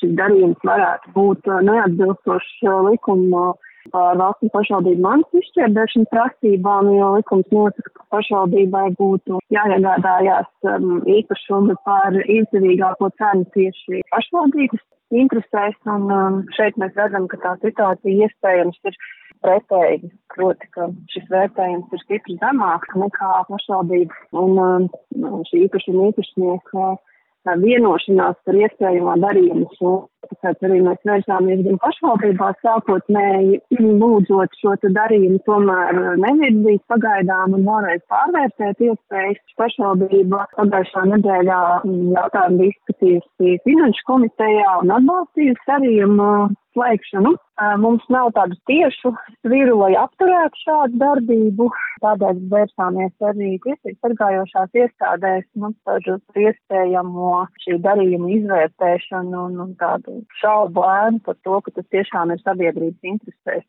šis darījums varētu būt neatbilstošs likuma par valsts un pašvaldību mantu izšķirdēšanu prasībām, jo likums nosaka, ka pašvaldībai būtu jāiegādājās īpašumi par izdevīgāko cenu tieši pašvaldības interesēs, un šeit mēs redzam, ka tā situācija iespējams ir pretēji, proti, ka šis vērtējums ir stipri zemāks nekā pašvaldības un šī īpašuma īpašnieka vienošanās par iespējamo darījumu. Tāpēc arī mēs vērsāmies gan pašvaldībās sākotnēji lūdzot šo darījumu tomēr nevirzīt pagaidām un vēlreiz pārvērtēt iespējas. Pašvaldība pagājušā nedēļā jautājumu diskutījusi Finanšu komitejā un atbalstījusi darījumu slēgšanu. Mums nav tādu tiešu sviru, lai apturētu šādu darbību. Tādēļ vērsāmies arī tiesību sargājošās iestādēs par iespējamo šī darījuma izvērtēšanu un tādu šaubu ēnu par to, ka tas tiešām ir sabiedrības interesēs.